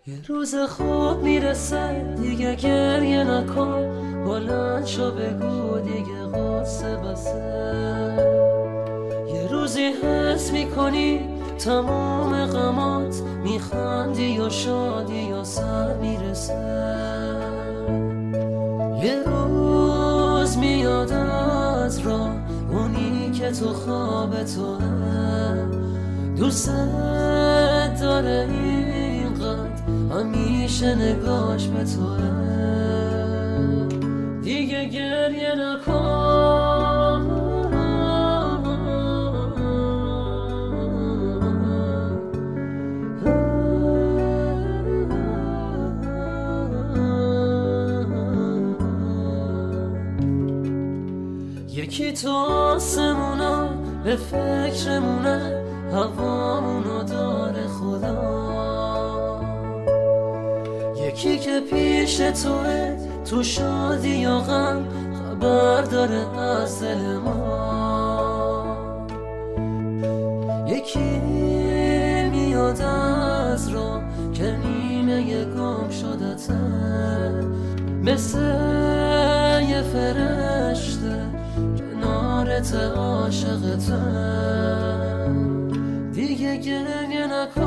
یه روز خوب میرسه دیگه گریه نکن، بلند شو بگو دیگه قصه بسه. یه روزی حس میکنی تمام غمات میخندی و شادی و سر میرسه. یه روز میاد از راه اونی که تو خواب توه، دوست داره اینقدر همیشه نگاش به توه. دیگه گریه نکن، یکی تو آسمونا به فکرمونه، هوامونو داره خدا. یکی که پیش توه تو شادی و غم، خبر داره از دل ما. یکی میاد از راه که نیمه گم شدته، مثل یه فرشته کنارت عاشقته. دیگه گریه نکن،